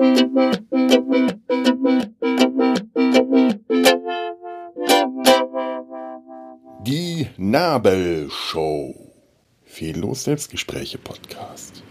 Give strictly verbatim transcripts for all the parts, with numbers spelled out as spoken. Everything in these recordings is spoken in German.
Die Nabelshow. Fehllos Selbstgespräche Podcast.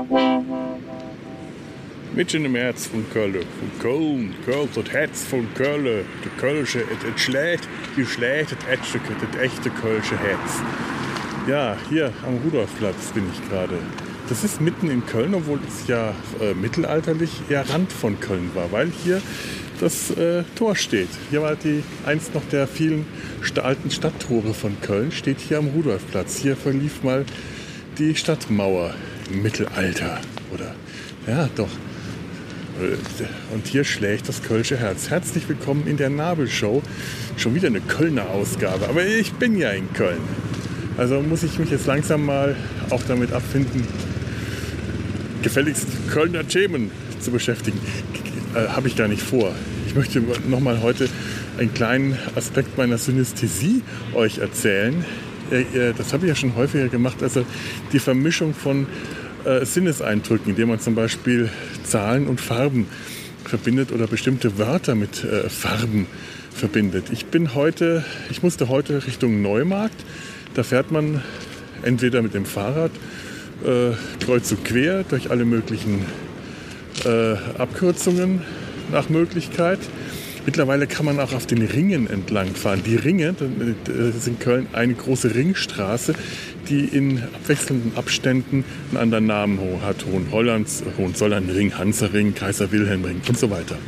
Mitten im Herz von Köln, von Köln, Köln, das Herz von Köln, der Kölsche, es schlägt, die schlägt das echte, das echte Kölsche Herz. Ja, hier am Rudolfplatz bin ich gerade. Das ist mitten in Köln, obwohl es ja äh, mittelalterlich eher Rand von Köln war, weil hier das äh, Tor steht. Hier war die eins noch der vielen st- alten Stadttore von Köln, steht hier am Rudolfplatz. Hier verlief mal die Stadtmauer im Mittelalter, oder? Ja, doch. Und hier schlägt das Kölsche Herz. Herzlich willkommen in der Nabelshow. Schon wieder eine Kölner Ausgabe. Aber ich bin ja in Köln. Also muss ich mich jetzt langsam mal auch damit abfinden, gefälligst Kölner Themen zu beschäftigen. Äh, Habe ich gar nicht vor. Ich möchte nochmal heute einen kleinen Aspekt meiner Synästhesie euch erzählen. Äh, das habe ich ja schon häufiger gemacht. Also die Vermischung von äh, Sinneseindrücken, indem man zum Beispiel Zahlen und Farben verbindet oder bestimmte Wörter mit äh, Farben verbindet. Ich bin heute, ich musste heute Richtung Neumarkt. Da fährt man entweder mit dem Fahrrad äh, kreuz und quer durch alle möglichen äh, Abkürzungen nach Möglichkeit. Mittlerweile kann man auch auf den Ringen entlang fahren. Die Ringe, das ist in Köln eine große Ringstraße, die in abwechselnden Abständen einen anderen Namen hat. Hohenhollands, Hohenzollernring, Hansaring, Kaiser-Wilhelm-Ring und so weiter.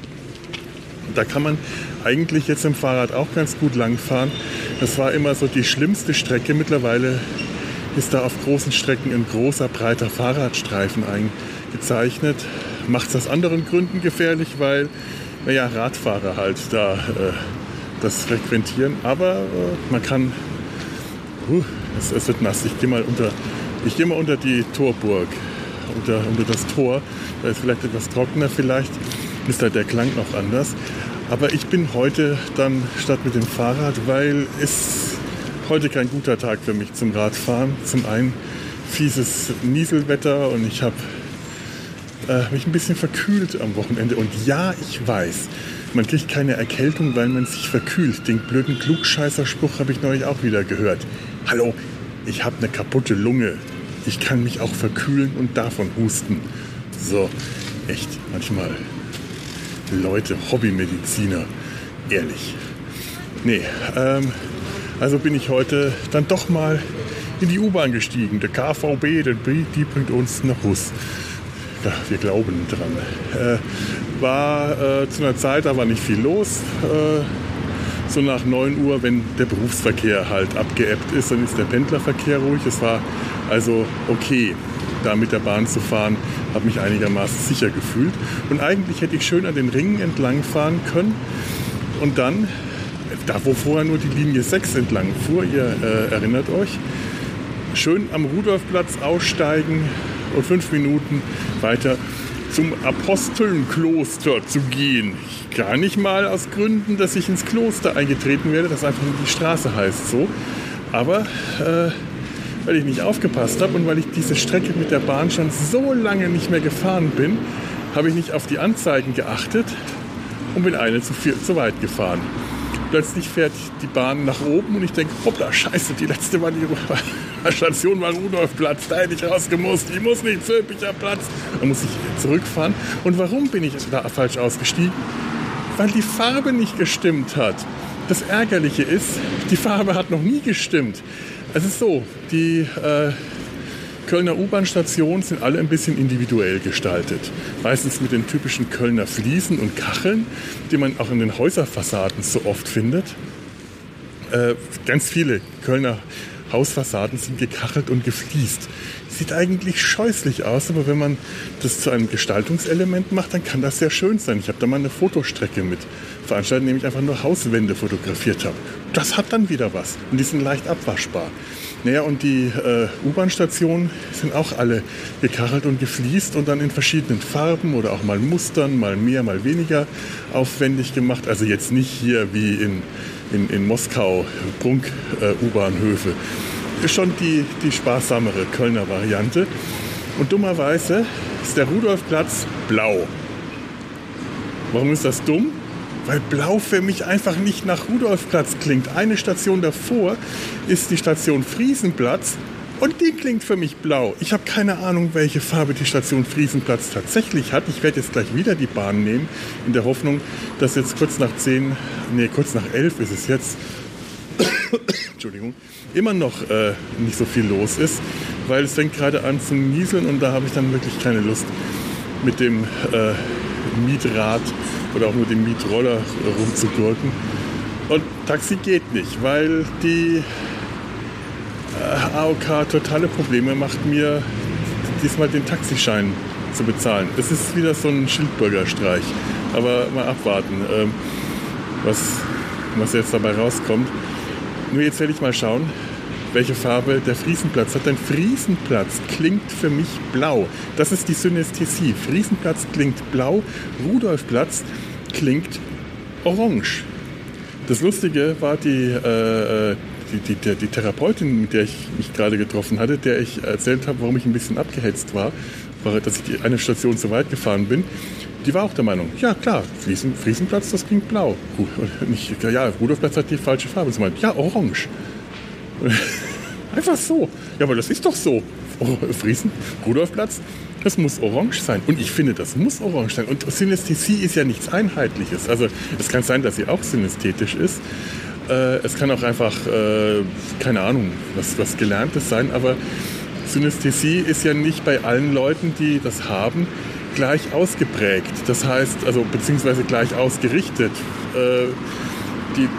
Da kann man eigentlich jetzt im Fahrrad auch ganz gut langfahren. Das war immer so die schlimmste Strecke. Mittlerweile ist da auf großen Strecken ein großer, breiter Fahrradstreifen eingezeichnet. Macht es aus anderen Gründen gefährlich, weil naja, Radfahrer halt da äh, das frequentieren. Aber äh, man kann... Uh, es, es wird nass. Ich gehe mal unter, ich gehe mal unter die Torburg, unter, unter das Tor. Da ist vielleicht etwas trockener, vielleicht ist da der Klang noch anders. Aber ich bin heute dann statt mit dem Fahrrad, weil es heute kein guter Tag für mich zum Radfahren. Zum einen fieses Nieselwetter und ich habe äh, mich ein bisschen verkühlt am Wochenende. Und ja, ich weiß, man kriegt keine Erkältung, weil man sich verkühlt. Den blöden Klugscheißerspruch habe ich neulich auch wieder gehört. Hallo, ich habe eine kaputte Lunge. Ich kann mich auch verkühlen und davon husten. So, echt, manchmal Leute, Hobbymediziner, ehrlich. Nee, ähm, also bin ich heute dann doch mal in die U-Bahn gestiegen. Der K V B, die bringt uns nach Hus. Ja, wir glauben dran. Äh, war äh, zu einer Zeit, da war nicht viel los. Äh, so nach neun Uhr, wenn der Berufsverkehr halt abgeebbt ist, dann ist der Pendlerverkehr ruhig. Es war also okay, da mit der Bahn zu fahren, habe mich einigermaßen sicher gefühlt. Und eigentlich hätte ich schön an den Ringen entlang fahren können und dann, da wo vorher nur die Linie sechs entlang fuhr, ihr äh, erinnert euch, schön am Rudolfplatz aussteigen und fünf Minuten weiter zum Apostelnkloster zu gehen. Gar nicht mal aus Gründen, dass ich ins Kloster eingetreten werde, das einfach nur die Straße heißt so, aber äh, weil ich nicht aufgepasst habe und weil ich diese Strecke mit der Bahn schon so lange nicht mehr gefahren bin, habe ich nicht auf die Anzeigen geachtet und bin eine zu, viel, zu weit gefahren. Plötzlich fährt die Bahn nach oben und ich denke, hoppla, scheiße, die letzte war die Station war Rudolfplatz, da hätte ich rausgemusst, ich muss nicht Zülpicher Platz. Dann muss ich zurückfahren. Und warum bin ich da falsch ausgestiegen? Weil die Farbe nicht gestimmt hat. Das Ärgerliche ist, die Farbe hat noch nie gestimmt. Es ist so, die äh, Kölner U-Bahn-Stationen sind alle ein bisschen individuell gestaltet. Meistens mit den typischen Kölner Fliesen und Kacheln, die man auch in den Häuserfassaden so oft findet. Äh, ganz viele Kölner Hausfassaden sind gekachelt und gefliest. Sieht eigentlich scheußlich aus, aber wenn man das zu einem Gestaltungselement macht, dann kann das sehr schön sein. Ich habe da mal eine Fotostrecke mit veranstaltet, indem ich einfach nur Hauswände fotografiert habe. Das hat dann wieder was und die sind leicht abwaschbar. Naja, und die äh, U-Bahn-Stationen sind auch alle gekachelt und gefliest und dann in verschiedenen Farben oder auch mal Mustern, mal mehr, mal weniger aufwendig gemacht. Also jetzt nicht hier wie in, in, in Moskau, Prunk-U-Bahnhöfe. Ist schon die, die sparsamere Kölner Variante. Und dummerweise ist der Rudolfplatz blau. Warum ist das dumm? Weil Blau für mich einfach nicht nach Rudolfplatz klingt. Eine Station davor ist die Station Friesenplatz und die klingt für mich blau. Ich habe keine Ahnung, welche Farbe die Station Friesenplatz tatsächlich hat. Ich werde jetzt gleich wieder die Bahn nehmen, in der Hoffnung, dass jetzt kurz nach zehn, nee, kurz nach elf ist es jetzt, Entschuldigung, immer noch äh, nicht so viel los ist, weil es fängt gerade an zu nieseln und da habe ich dann wirklich keine Lust, mit dem äh, Mietrad oder auch nur dem Mietroller äh, rumzugurken. Und Taxi geht nicht, weil die äh, A O K totale Probleme macht, mir diesmal den Taxischein zu bezahlen. Es ist wieder so ein Schildbürgerstreich, aber mal abwarten, äh, was, was jetzt dabei rauskommt. Nur jetzt werde ich mal schauen, welche Farbe der Friesenplatz hat. Denn Friesenplatz klingt für mich blau. Das ist die Synästhesie. Friesenplatz klingt blau, Rudolfplatz klingt orange. Das Lustige war die, äh, die, die, die, die Therapeutin, mit der ich mich gerade getroffen hatte, der ich erzählt habe, warum ich ein bisschen abgehetzt war, war dass ich die eine Station zu weit gefahren bin. Die war auch der Meinung, ja klar, Friesen, Friesenplatz, das klingt blau. Nicht, ja, Rudolfplatz hat die falsche Farbe. Sie meint, ja, orange. Einfach so. Ja, aber das ist doch so. Friesen, Rudolfplatz, das muss orange sein. Und ich finde, das muss orange sein. Und Synästhesie ist ja nichts Einheitliches. Also es kann sein, dass sie auch synästhetisch ist. Äh, es kann auch einfach, äh, keine Ahnung, was, was Gelerntes sein. Aber Synästhesie ist ja nicht bei allen Leuten, die das haben, gleich ausgeprägt. Das heißt, also beziehungsweise gleich ausgerichtet. Äh, die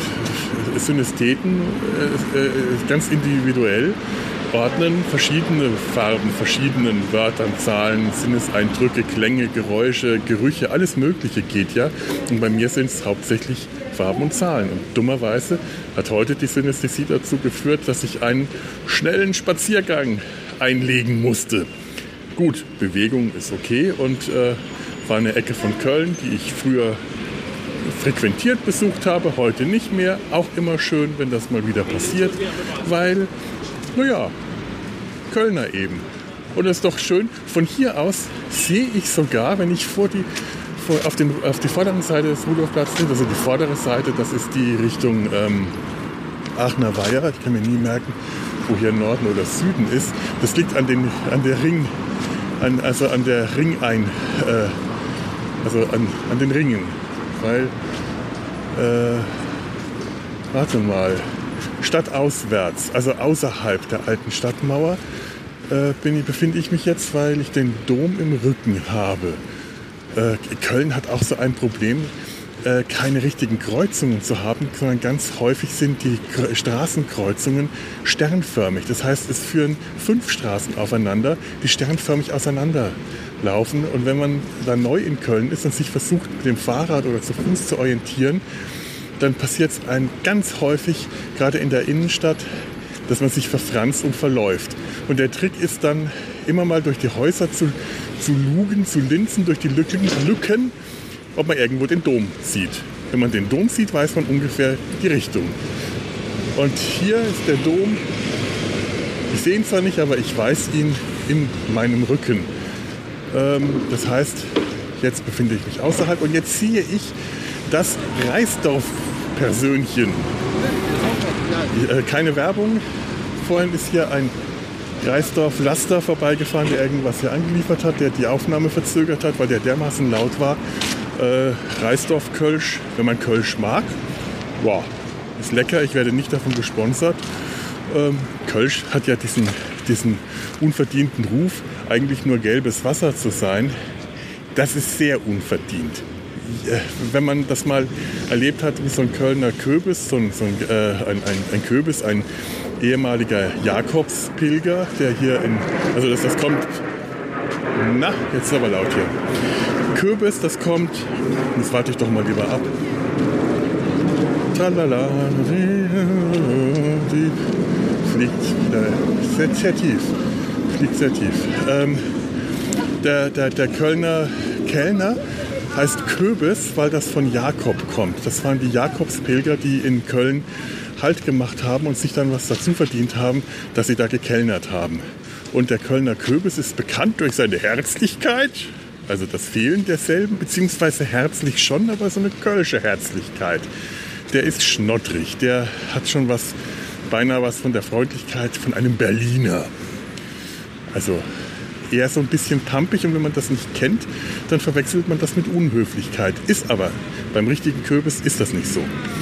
Synästheten äh, äh, ganz individuell ordnen verschiedene Farben, verschiedenen Wörtern, Zahlen, Sinneseindrücke, Klänge, Geräusche, Gerüche, alles Mögliche geht ja. Und bei mir sind es hauptsächlich Farben und Zahlen. Und dummerweise hat heute die Synästhesie dazu geführt, dass ich einen schnellen Spaziergang einlegen musste. Gut, Bewegung ist okay und äh, war eine Ecke von Köln, die ich früher frequentiert besucht habe, heute nicht mehr. Auch immer schön, wenn das mal wieder passiert, weil, naja, Kölner eben. Und es ist doch schön, von hier aus sehe ich sogar, wenn ich vor die, vor, auf, den, auf die vordere Seite des Rudolfplatzes bin, also die vordere Seite, das ist die Richtung ähm, Aachener Weiher, ich kann mir nie merken, wo hier Norden oder Süden ist. Das liegt an, den, an der Ring, an, also an der Ringein, äh, also an, an den Ringen. Weil, äh, warte mal, stadtauswärts, also außerhalb der alten Stadtmauer, äh, bin ich, befinde ich mich jetzt, weil ich den Dom im Rücken habe. Äh, Köln hat auch so ein Problem, äh, keine richtigen Kreuzungen zu haben, sondern ganz häufig sind die K- Straßenkreuzungen sternförmig. Das heißt, es führen fünf Straßen aufeinander, die sternförmig auseinander laufen. Und wenn man da neu in Köln ist und sich versucht, mit dem Fahrrad oder zu Fuß zu orientieren, dann passiert es einem ganz häufig, gerade in der Innenstadt, dass man sich verfranst und verläuft. Und der Trick ist dann, immer mal durch die Häuser zu, zu lugen, zu linsen, durch die Lücken, Lücken, ob man irgendwo den Dom sieht. Wenn man den Dom sieht, weiß man ungefähr die Richtung. Und hier ist der Dom. Ich sehe ihn zwar nicht, aber ich weiß ihn in meinem Rücken. Das heißt, jetzt befinde ich mich außerhalb und jetzt sehe ich das Reisdorf-Persönchen. Keine Werbung. Vorhin ist hier ein Reisdorf-Laster vorbeigefahren, der irgendwas hier angeliefert hat, der die Aufnahme verzögert hat, weil der dermaßen laut war. Reisdorf-Kölsch, wenn man Kölsch mag, wow, ist lecker. Ich werde nicht davon gesponsert. Kölsch hat ja diesen, diesen unverdienten Ruf, eigentlich nur gelbes Wasser zu sein. Das ist sehr unverdient. Wenn man das mal erlebt hat, wie so ein Kölner Köbis, so ein, so ein, äh, ein, ein, ein Köbis, ein ehemaliger Jakobspilger, der hier in, also das, das kommt, na, jetzt ist aber laut hier. Köbis, das kommt, jetzt warte ich doch mal lieber ab. Talala, die fliegt äh, sehr, sehr tief. Fliegt sehr tief. Ähm, der, der, der Kölner Kellner heißt Köbis, weil das von Jakob kommt. Das waren die Jakobspilger, die in Köln Halt gemacht haben und sich dann was dazu verdient haben, dass sie da gekellnert haben. Und der Kölner Köbis ist bekannt durch seine Herzlichkeit Also das Fehlen derselben, beziehungsweise herzlich schon, aber so eine kölsche Herzlichkeit. Der ist schnottrig, der hat schon was, beinahe was von der Freundlichkeit von einem Berliner. Also eher so ein bisschen pampig, und wenn man das nicht kennt, dann verwechselt man das mit Unhöflichkeit. Ist aber, beim richtigen Köbis ist das nicht so.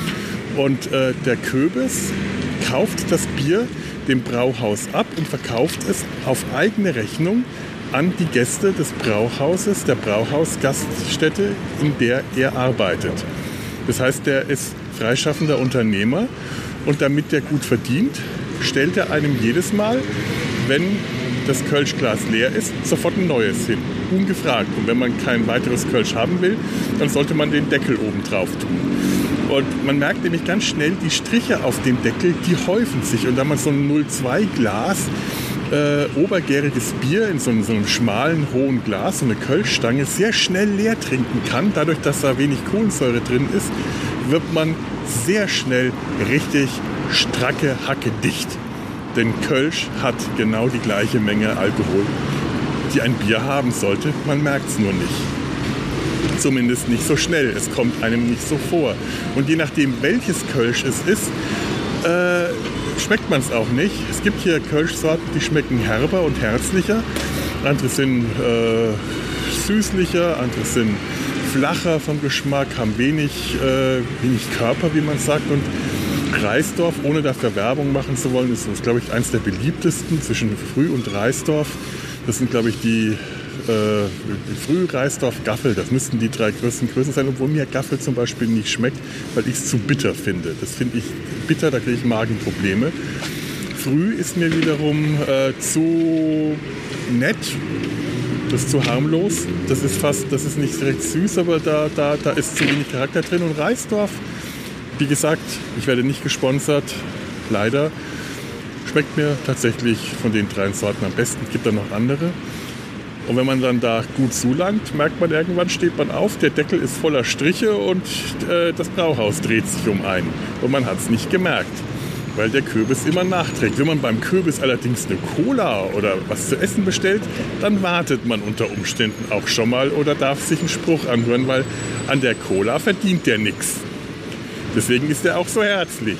Und äh, der Köbis kauft das Bier dem Brauhaus ab und verkauft es auf eigene Rechnung an die Gäste des Brauhauses, der Brauhausgaststätte, in der er arbeitet. Das heißt, der ist freischaffender Unternehmer, und damit der gut verdient, stellt er einem jedes Mal, wenn das Kölschglas leer ist, sofort ein neues hin, ungefragt. Und wenn man kein weiteres Kölsch haben will, dann sollte man den Deckel oben drauf tun. Und man merkt nämlich ganz schnell, die Striche auf dem Deckel, die häufen sich. Und da man so ein null Komma zwei Glas äh, obergäriges Bier in so einem, so einem schmalen, hohen Glas, so eine Kölschstange, sehr schnell leer trinken kann, dadurch, dass da wenig Kohlensäure drin ist, wird man sehr schnell richtig stracke Hacke dicht. Denn Kölsch hat genau die gleiche Menge Alkohol, die ein Bier haben sollte. Man merkt es nur nicht. Zumindest nicht so schnell. Es kommt einem nicht so vor. Und je nachdem, welches Kölsch es ist, äh, schmeckt man es auch nicht. Es gibt hier Kölschsorten, die schmecken herber und herzlicher. Andere sind äh, süßlicher, andere sind flacher vom Geschmack, haben wenig, äh, wenig Körper, wie man sagt. Und Reisdorf, ohne dafür Werbung machen zu wollen, ist, ist glaube ich, eins der beliebtesten zwischen Früh und Reisdorf. Das sind, glaube ich, die äh, Früh, Reisdorf, Gaffel. Das müssten die drei größten Größen sein, obwohl mir Gaffel zum Beispiel nicht schmeckt, weil ich es zu bitter finde. Das finde ich bitter, da kriege ich Magenprobleme. Früh ist mir wiederum äh, zu nett. Das ist zu harmlos. Das ist fast, das ist nicht direkt süß, aber da, da, da ist zu wenig Charakter drin. Und Reisdorf, wie gesagt, ich werde nicht gesponsert, leider. Schmeckt mir tatsächlich von den drei Sorten am besten. Es gibt dann noch andere. Und wenn man dann da gut zulangt, merkt man, irgendwann steht man auf, der Deckel ist voller Striche und äh, das Brauhaus dreht sich um einen. Und man hat es nicht gemerkt, weil der Köbis immer nachträgt. Wenn man beim Köbis allerdings eine Cola oder was zu essen bestellt, dann wartet man unter Umständen auch schon mal oder darf sich einen Spruch anhören, weil an der Cola verdient der nichts. Deswegen ist er auch so herzlich.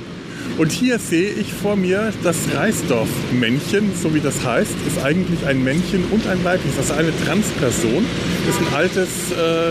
Und hier sehe ich vor mir das Reisdorf-Männchen, so wie das heißt, ist eigentlich ein Männchen und ein weibliches, also eine Transperson. Das ist ein altes, äh,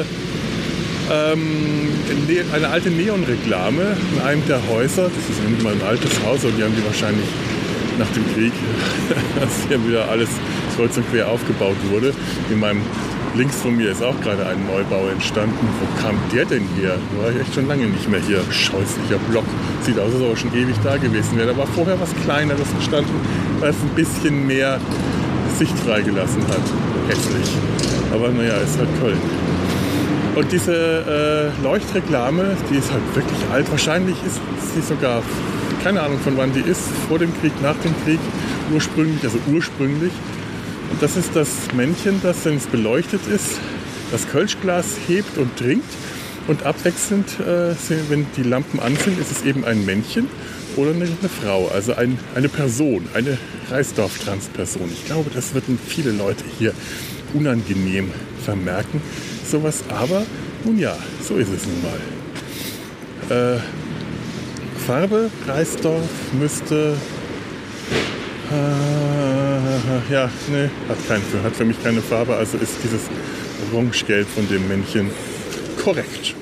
ähm, eine alte Neonreklame in einem der Häuser. Das ist nicht mal ein altes Haus, und die haben die wahrscheinlich nach dem Krieg, als hier wieder alles kreuz und quer aufgebaut wurde. In meinem Links von mir ist auch gerade ein Neubau entstanden. Wo kam der denn her? Da war ich echt schon lange nicht mehr hier. Scheußlicher Block. Sieht aus, als ob er schon ewig da gewesen wäre. Da war vorher was Kleineres entstanden, weil es ein bisschen mehr Sicht freigelassen hat. Hässlich. Aber naja, ist halt Köln. Und diese äh, Leuchtreklame, die ist halt wirklich alt. Wahrscheinlich ist sie sogar, keine Ahnung von wann die ist, vor dem Krieg, nach dem Krieg, ursprünglich, also ursprünglich. Und das ist das Männchen, das, wenn es beleuchtet ist, das Kölschglas hebt und trinkt. Und abwechselnd, äh, wenn die Lampen an sind, ist es eben ein Männchen oder eine, eine Frau, also ein, eine Person, eine Reisdorf-Transperson. Ich glaube, das würden viele Leute hier unangenehm vermerken, sowas. Aber nun ja, so ist es nun mal. Äh, Farbe Reisdorf müsste... Äh, ja, ne, hat, kein, hat für mich keine Farbe, also ist dieses Orange-Gelb von dem Männchen korrekt.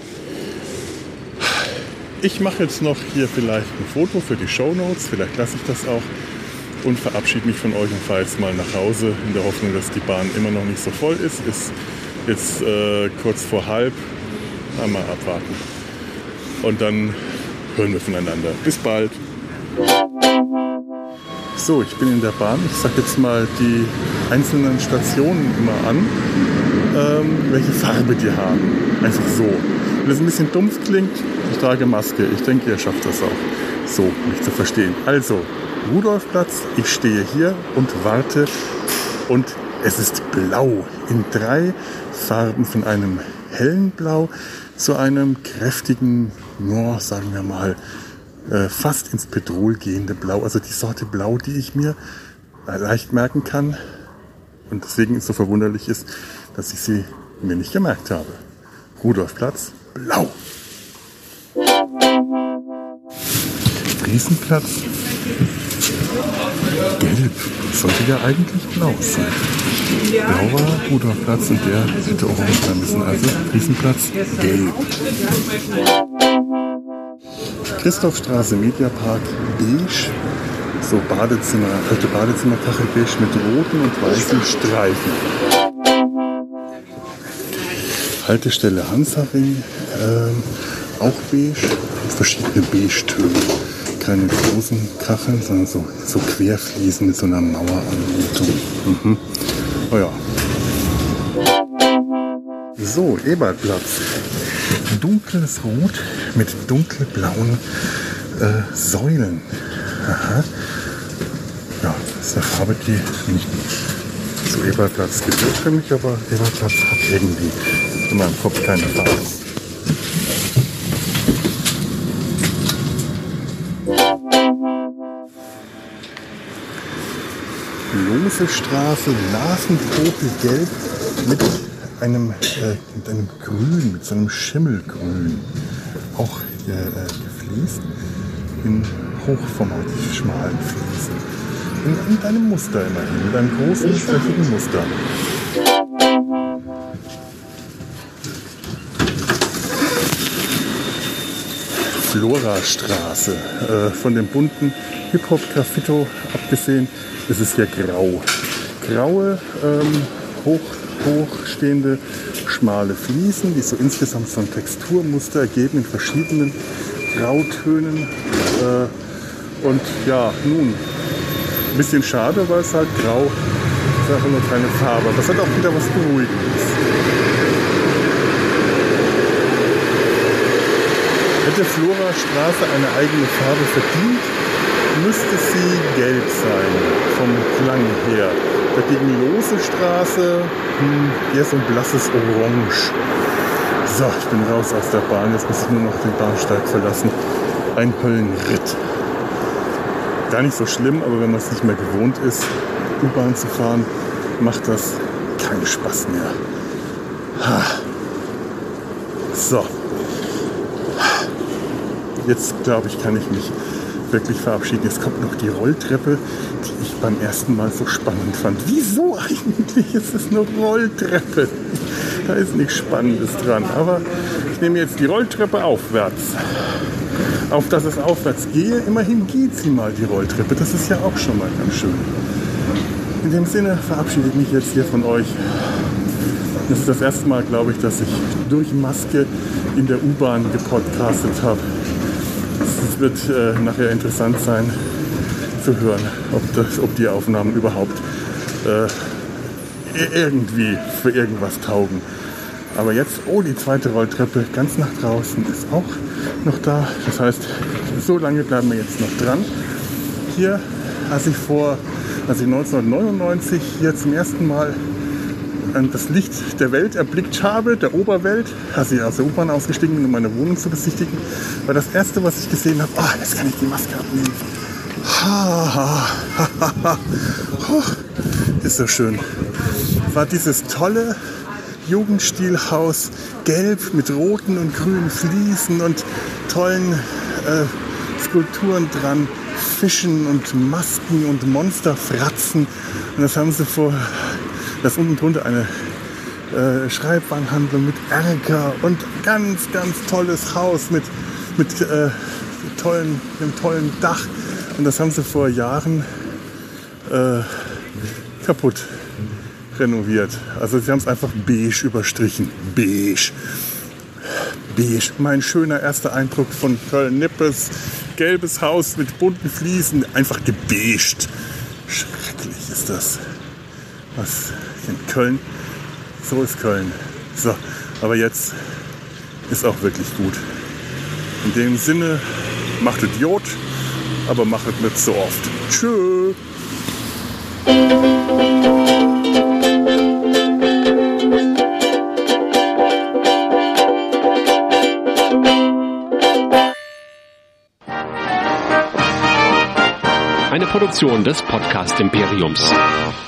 Ich mache jetzt noch hier vielleicht ein Foto für die Shownotes, vielleicht lasse ich das auch, und verabschiede mich von euch und fahre jetzt mal nach Hause in der Hoffnung, dass die Bahn immer noch nicht so voll ist. Ist jetzt äh, kurz vor halb. Mal abwarten. Und dann hören wir voneinander. Bis bald. So, ich bin in der Bahn. Ich sage jetzt mal die einzelnen Stationen immer an, ähm, welche Farbe die haben. Einfach so. Wenn es ein bisschen dumpf klingt, ich trage Maske. Ich denke, ihr schafft das auch, so mich zu verstehen. Also, Rudolfplatz, ich stehe hier und warte und es ist blau. In drei Farben, von einem hellen Blau zu einem kräftigen, no, sagen wir mal, äh, fast ins Petrol gehende Blau. Also die Sorte Blau, die ich mir leicht merken kann, Und deswegen ist es so verwunderlich ist, dass ich sie mir nicht gemerkt habe. Rudolfplatz, blau. Friesenplatz, gelb. Sollte ja eigentlich blau sein. Blauer Rudolfplatz und der hätte orange sein müssen. Also Friesenplatz, gelb. Christophstraße, Mediapark, beige. So Badezimmer, alte Badezimmerkachel beige mit roten und weißen Streifen. Haltestelle Hansaring, äh, auch beige, verschiedene Beige-Töne. Keine großen Kacheln, sondern so, so Querfliesen mit so einer Maueranmutung. Mhm. Oh ja. So, Ebertplatz. Dunkles Rot mit dunkelblauen äh, Säulen. Aha. Ja, das ist eine Farbe, die nicht zu Ebertplatz gehört für mich, aber Ebertplatz hat irgendwie in meinem Kopf keine Farbe. Losestraße, Nasenpopelgelb mit einem, äh, mit einem Grün, mit so einem Schimmelgrün. Auch äh, äh, gefliest in hochformativ schmalen Fliesen. In, in einem Muster immerhin, mit einem großen, flächigen Muster. Florastraße. Äh, von dem bunten Hip-Hop-Graffito abgesehen, ist es hier grau. Graue, ähm, hoch, hochstehende, schmale Fliesen, die so insgesamt so ein Texturmuster ergeben in verschiedenen Grautönen. Äh, und ja, nun, ein bisschen schade, weil es halt grau ist, einfach nur keine Farbe. Aber es hat auch wieder was Beruhigendes. Hätte Florastraße eine eigene Farbe verdient, müsste sie gelb sein, vom Klang her. Dagegen Losestraße, hm, eher so ein blasses Orange. So, ich bin raus aus der Bahn, jetzt muss ich nur noch den Bahnsteig verlassen. Ein Höllenritt. Gar nicht so schlimm, aber wenn man es nicht mehr gewohnt ist, U-Bahn zu fahren, macht das keinen Spaß mehr. So. Jetzt, glaube ich, kann ich mich wirklich verabschieden. Jetzt kommt noch die Rolltreppe, die ich beim ersten Mal so spannend fand. Wieso eigentlich? Es ist eine Rolltreppe. Da ist nichts Spannendes dran. Aber ich nehme jetzt die Rolltreppe aufwärts. Auf dass es aufwärts gehe, immerhin geht sie mal, die Rolltreppe. Das ist ja auch schon mal ganz schön. In dem Sinne verabschiede ich mich jetzt hier von euch. Das ist das erste Mal, glaube ich, dass ich durch Maske in der U-Bahn gepodcastet habe. Es wird äh, nachher interessant sein zu hören, ob, das, ob die Aufnahmen überhaupt äh, irgendwie für irgendwas taugen. Aber jetzt, oh, die zweite Rolltreppe ganz nach draußen ist auch noch da. Das heißt, so lange bleiben wir jetzt noch dran. Hier, als ich vor, als ich neunzehnhundertneunundneunzig hier zum ersten Mal das Licht der Welt erblickt habe, der Oberwelt, als ich aus der U-Bahn ausgestiegen bin, um meine Wohnung zu besichtigen, war das erste, was ich gesehen habe, ah, jetzt kann ich die Maske abnehmen. Ha, ha, ha, ha. Oh, ist so schön. War dieses tolle Jugendstilhaus, gelb mit roten und grünen Fliesen und tollen äh, Skulpturen dran, Fischen und Masken und Monsterfratzen. Und das haben sie vor... Da ist unten drunter eine äh, Schreibwarenhandlung mit Erker und ganz, ganz tolles Haus mit, mit äh, tollen, einem tollen Dach. Und das haben sie vor Jahren äh, kaputt renoviert. Also sie haben es einfach beige überstrichen. Beige. Beige. Mein schöner erster Eindruck von Köln-Nippes. Gelbes Haus mit bunten Fliesen. Einfach gebeigt. Schrecklich ist das. Was in Köln, so ist Köln. So, aber jetzt ist auch wirklich gut. In dem Sinne, macht Idiot, aber macht es nicht so oft. Tschö. Eine Produktion des Podcast Imperiums.